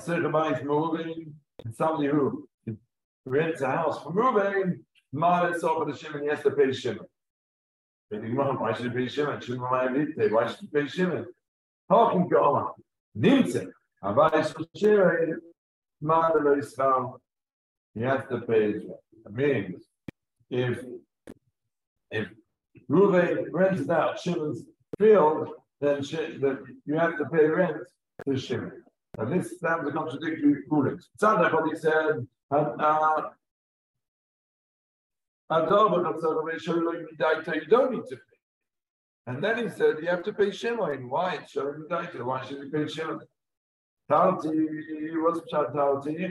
Somebody who rents a house for moving, might offer the Shimon, he has to pay Shimon. Why should he pay Shimon? Why should he pay Shimon? How can go on? Nimtze. He has to pay as well. That means if Ruvain rents out Shimon's field, then you have to pay rent to Shimon. And this stands a contradictory ruling. Tzadok, he said, you don't need to pay. And then he said, you have to pay Shimon. Why? Why should you pay Shimon? Talti, what's Talti?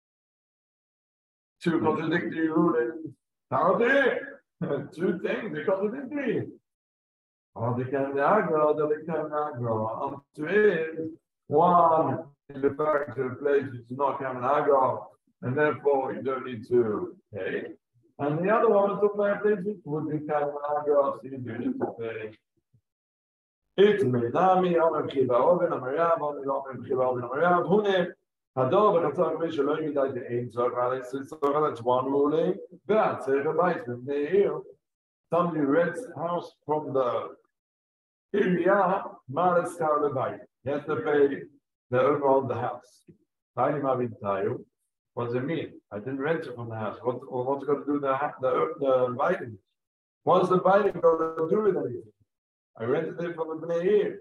Two contradictory rulings. Talti, two things, they're contradictory. Or they can agro. One is referring to a place which is not agro, and therefore you don't need to pay. And the other one is to play a place which would be agro, so you do need to pay. It's Medami, Omer Kiva Oven, Amariab, Omer Kiva Oven, Amariab, Hune, Hador, Bakatar, Misha, Lomi, Dai, the Ain, so that's one ruling. But, somebody rents a house from the area, Maris Karlebai. He has to pay the owner of the house. What does it mean? I didn't rent it from the house. What's it got to do with the inviting? What's the inviting got to do with anything? I rented it from the Bnei Eir.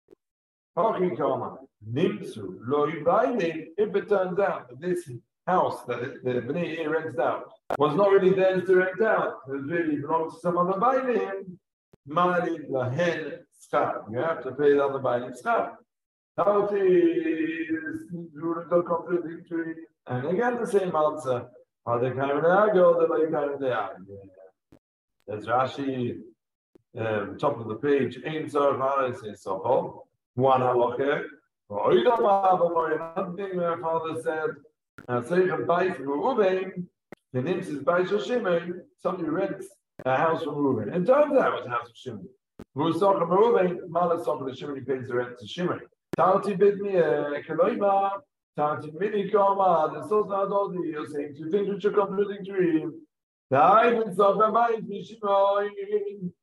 Nimtzu, lo inviting, if it turns out that this house that the Bnei Eir rents out was not really theirs to rent out, it really belongs to some other Bailim, Mali Lahen Schar. You have to pay the other Bailim Schar. How is contradictory? And again, the same answer. Are they kind of the kind of the There's Rashi, top of the page. Ein Tzorach Haaretz Ein Sochol. One halacha. Another thing my father said. Seichem Bais Reuven. The names is Bais of Shimon. Somebody rents a house from Reuven. And turns out it was a house of Shimon. Reuven Reuven. Malas Sochol the Shimon. He pays the rent to Shimon. Talti bid me Keloima. Talti mini koma. The source not all the you're saying two things which are contradictory. The Ivan Sochol Bais Shimon.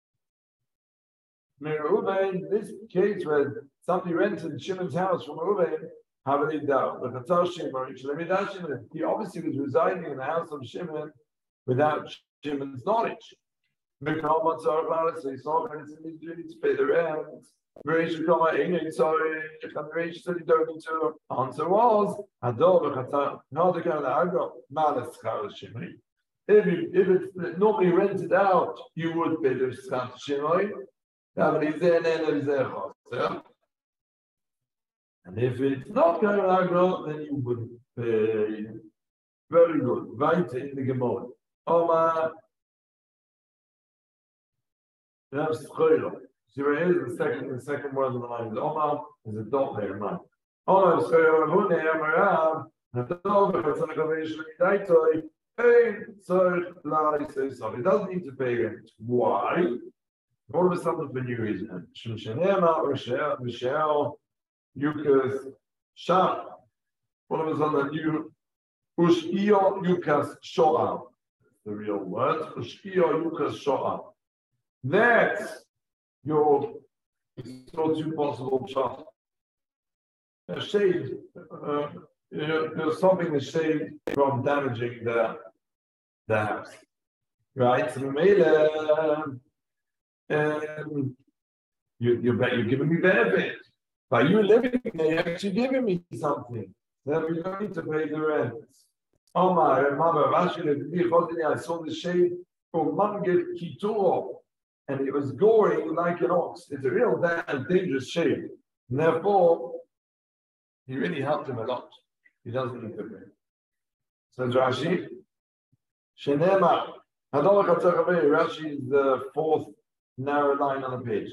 Reuven, this case where somebody rented Shimon's house from Reuven, he obviously was residing in the house of Shimon without Shimon's knowledge. So he saw that he needs to pay the rent. Reish said he don't need to. Answer was, If it's normally rented out, you would pay the Schach Shimoi. And if it's not Kain Agro, then you would pay. Very good. Right in the Gemara. Omar. That's Schoilo. See where it is? The second word on the line is Omar. There's a dot there, man. Omar Schoilo, Hune, Amarav, Nadov, Chatzanakavation, Daitoi, so it doesn't need to pay rent. Why? All of a sudden, for new reason. Shemshenema, Rochelle, Yukas, Shah. All of a sudden, you Ushio Yukas Shoah. The real word. Ushio Yukas Shoah. That's your two possible shots. A shade, you're stopping the shade from damaging the house. Right? So you're giving me benefit. By you living there, you're actually giving me something. Then you don't need to pay the rent. Omar, I saw the shade from Mangit Kituro, and it was goring like an ox. It's a real damn dangerous shade. And therefore, he really helped him a lot. He doesn't need to pay. Says Rashi, Shenema, Rashi is the fourth narrow line on the page.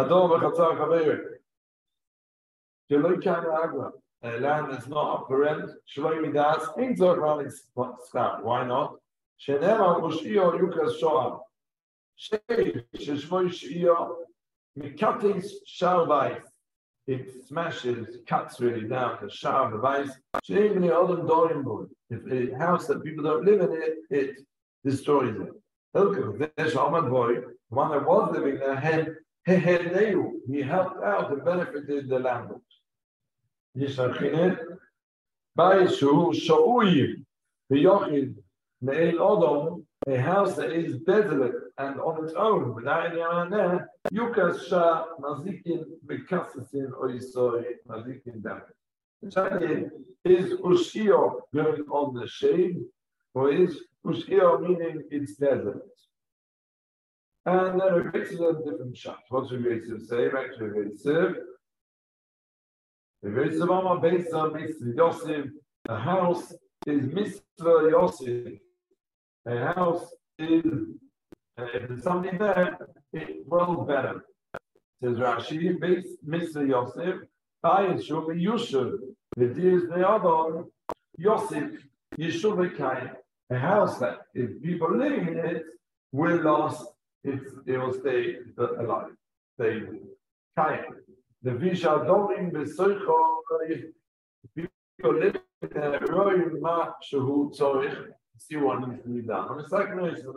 A land that's not up for rent, Shlomi Das, in Zorran is scam. Why not? Shenema Mushio Yukas Shoah. Shade, Sheshmoy Shio, Mikatis Shalbais. It smashes, cuts really down the Shah Bais. Even the other Dorimbo. If a house that people don't live in it, it destroys it. There's Ahmad Boy, the one that was living there, he helped out and benefited the landlord. Yishachine, Baishu, Sha'uyi, Biyochid, Me'el Odom, a house that is desolate and on its own, without anyone there, Yukas Shah, Mazikin, Bekasasin, Oisoi, Mazikin Dam. Is Ushio going on the shade, or is Ushio meaning it's desert? And then it makes it a different shot. What's Rebbeitziv say? Back to Rebbeitziv. Rebbeitziv Amar Beisa Mitzvah Yosef. A house is Mitzvah Yosef. A house is, if there's something there, it will better. Says Rashi, Mitzvah Yosef. Ayeshu Yushuv. The deers they are Yosef Yeshuv Kai. A house that if people living in it will last. It will stay alive. They kayak. The Visha Dorim Besoicho, people living there, Roy Ma Shahu Tzorich, see what needs to be done. On the second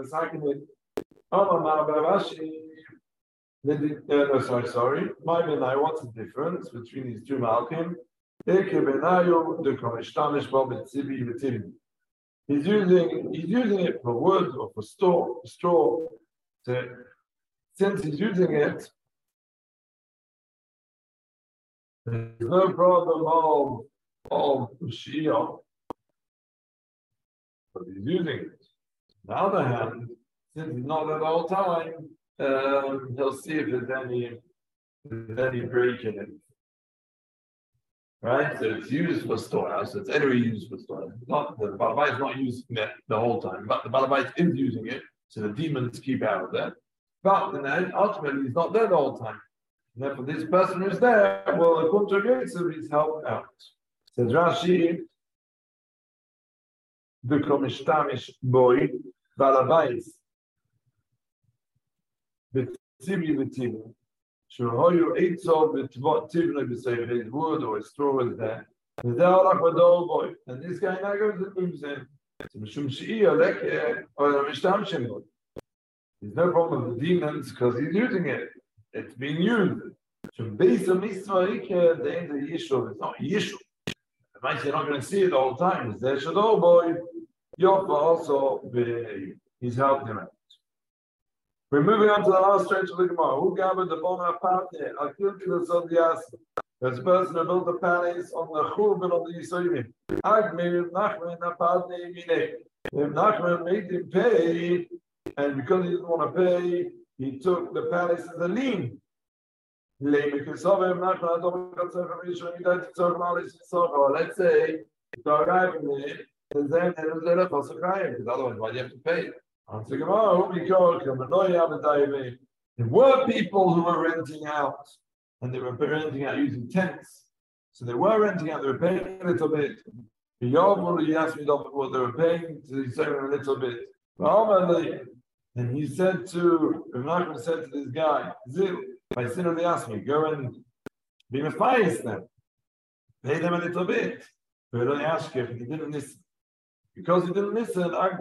sorry. My Benai, what's the difference between these two Malkim? Eke Benayu, the Komeshtamish Bob Tzibi V'Tibi. He's using it for wood or for straw. So, since he's using it, there's no problem of Shia, but he's using it. On the other hand, since he's not at all time, he'll see if there's any break in it. Right? So it's used for storehouse. It's anyway used for storehouse. Not the Balabait is not using it the whole time, but the Balabait is using it. So the demons keep out of there. But then ultimately he's not there the whole time. And therefore this person who's there, well, according to Yosef, he's helped out. Says Rashi, the Komeshtamish boy, Balabais, the Tibi, Shuhoyu Eitzo, the Tivno, his wood or his straw is there. And this guy now goes and moves in. There's no problem with the demons because he's using it. It's being used. Based on Mitzvah, the end of the Yishuv, it's not Yishuv. You're not going to see it all the time. It's there, Shadow Boy. Yofa also, he's helped him out. We're moving on to the last stretch of the Gemara. Who gathered the Bona Patne? Akilkilas of the Asa. There's a person who built a palace on the Churban of the Yisraelim. Agmir Nachman Patne Mine. If Nachman made him pay, and because he didn't want to pay, he took the palace as a lien. Let's say, the guy from there, because otherwise, why do you have to pay? There were people who were renting out, and they were renting out using tents. So they were renting out, they were paying a little bit. He asked me what they were paying, so he said a little bit. And he said to, Nachman said to this guy, Zil, I said, they asked me, go and be mafayis them. Pay them a little bit. But I asked you if he didn't listen. Because he didn't listen,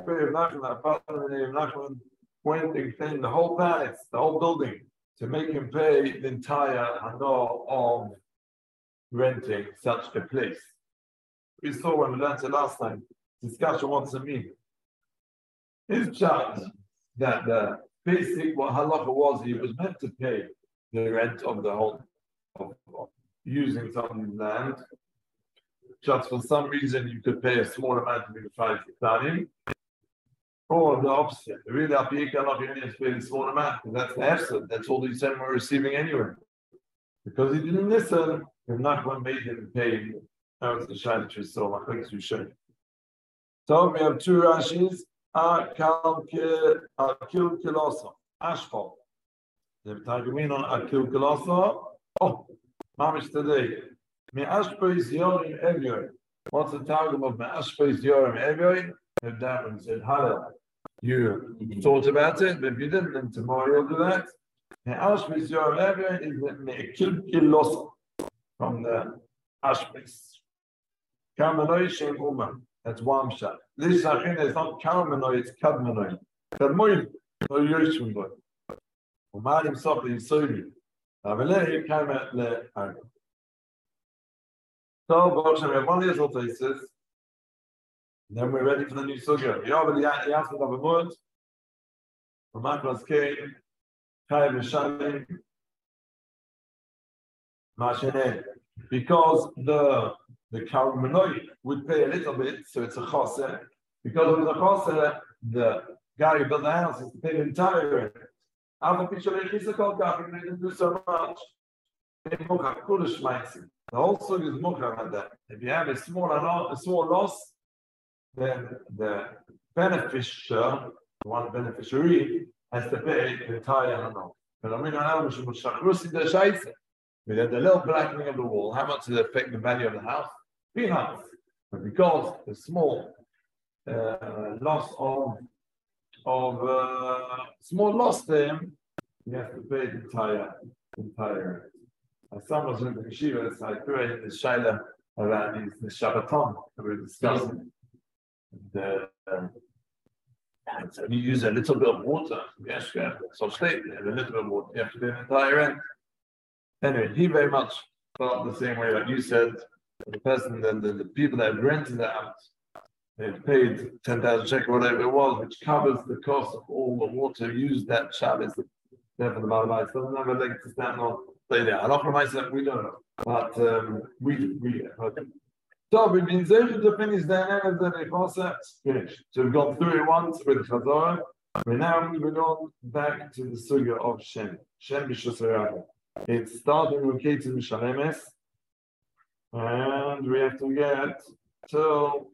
Nachman went and cleaned the whole palace, the whole building, to make him pay the entire hanor of renting such a place. We saw when we learned it last time, discussion what's it mean. His charge that the basic what halacha was, he was meant to pay the rent of the whole of using some land. Just for some reason you could pay a small amount to be five time, or the opposite. Really, you only have to pay a small amount, because that's the hefsed. That's all these men were receiving anyway. Because he didn't listen, if Nachman made him pay. That was the shayla which we saw. I think we should. So we have two Rashis. Akil Kilasa, asphalt. The Targumin on Akil Kilasa. Oh, Mamish today. Me Ashpes Yorim Evyoy. What's the targum of Me Ashpes Yorim Evyoy? And that one said, Hallel. You thought about it, but if you didn't, then tomorrow you'll do that. Me Ashpes Yorim Evyoy is the Me Akil Kilasa from the Ashpes. Kamanoy Shem Uma. That's one shot. This Sachin is not Kalmanoy, it's Kadmanoy. Kadmoy, no Yoshimboy. Umar himself is Sodi. Avaleh came at the Arab. So, Bosham, we have one little thesis. Then we're ready for the new sugya. You already asked me about the word. Makras came, Chayav Shalim, Mashene. Because the Kalmanoi would pay a little bit, so it's a choseh. Because of the choseh, the guy who built the house is to pay the entire rent. After Pishalei Chisakol Gafim, they didn't do so much. The whole sugya is mukha like that. If you have a small loss, then the beneficiary, one beneficiary, has to pay the entire amount. But I mean, we had the little blackening of the wall. How much does it affect the value of the house? Peanuts. But because the small loss small loss there, you have to pay the entire. Some was in the yeshiva, it's like the shayla around the Shabbaton that we're discussing. So you use a little bit of water. Yes, so state a little bit of water. You have to pay the entire rent. Anyway, he very much felt the same way, like you said. The person, the people that rented the house, they paid 10,000 shekel, whatever it was, which covers the cost of all the water used that Shabbos. There for the Balabais doesn't have a leg to stand on. Say there. I don't know myself, we don't know, but we. So we've been able to finish the end of the concepts. Finished. So we've gone through it once with Chazorah. We're now moving on back to the sugya of Shem. Shem B'Shusarabah. It's starting with Ketzim Shalemes, and we have to get till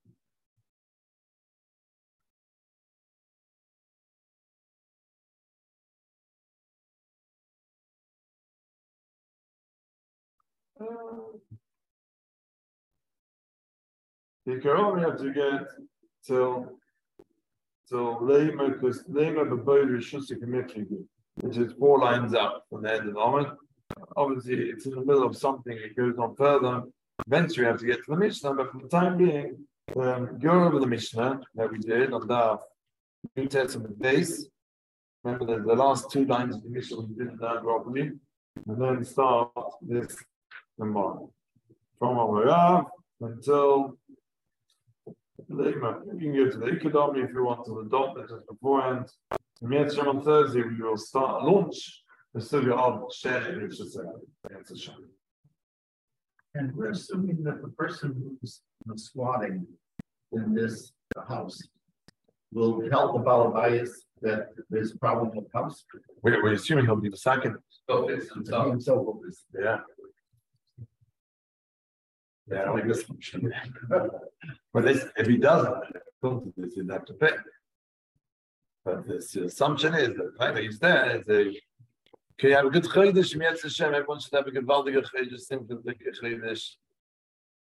the Quran. We have to get till Lema, because Lema B'Boy Rishusik Mitligi, which is 4 lines up from the end of the moment. Obviously, it's in the middle of something, it goes on further. Eventually, we have to get to the Mishnah, but for the time being, go over the Mishnah that we did on the New Testament base. Remember the last 2 lines of the Mishnah we didn't learn properly, and then start this tomorrow. From Amarav until Lema. You can go to the Ikadami if you want to adopt it just beforehand. On Thursday, we will launch the sugya of Shem. And we're assuming that the person who's squatting in this house will tell the Balabayas that there's a problem with the house. We're assuming he'll be the second. Go fix it himself. Himself will be- Yeah. Yeah, I don't like this assumption. But this, if he doesn't, this he'd have to pay. But this assumption is that the time that he's there is a okay, have a good Chodesh, Mietz Hashem, everyone should have a good Valdige Chodesh, simple Chodesh.